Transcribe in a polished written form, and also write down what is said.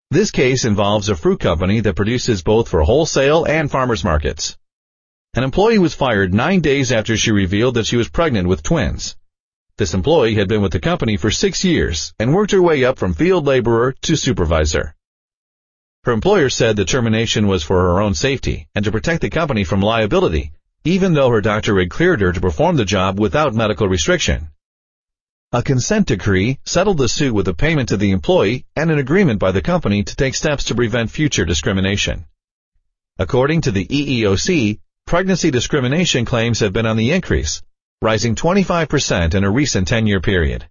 This case involves a fruit company that produces both for wholesale and farmers markets. An employee was fired 9 days after she revealed that she was pregnant with twins. This employee had been with the company for 6 years and worked her way up from field laborer to supervisor. Her employer said the termination was for her own safety and to protect the company from liability, even though her doctor had cleared her to perform the job without medical restriction. A consent decree settled the suit with a payment to the employee and an agreement by the company to take steps to prevent future discrimination. According to the EEOC, pregnancy discrimination claims have been on the increase, rising 25% in a recent 10-year period.